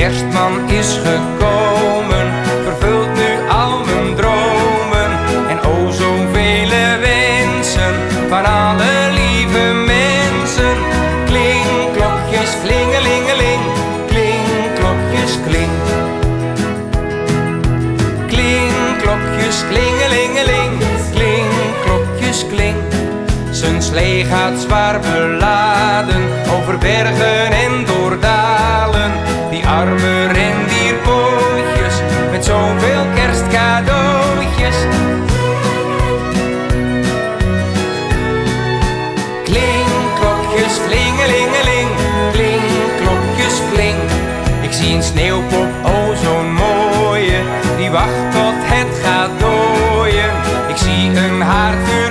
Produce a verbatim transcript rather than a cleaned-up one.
kerstman is gekomen, vervult nu al mijn dromen en o zoveel wensen van alle lieve mensen. Klinkklokjes, klingelingeling, klinkklokjes, kling. Klinkklokjes, klingelingeling, klinkklokjes, kling. Zijn slee gaat zwaar beladen over bergen en door dalen. Die arme rendierpootjes met zoveel kerstcadeautjes. Klinkklokjes, klingelingeling, klinkklokjes, kling. Ik zie een sneeuwpop, oh zo'n mooie, die wacht tot het gaat dooien. Ik zie een haardvuur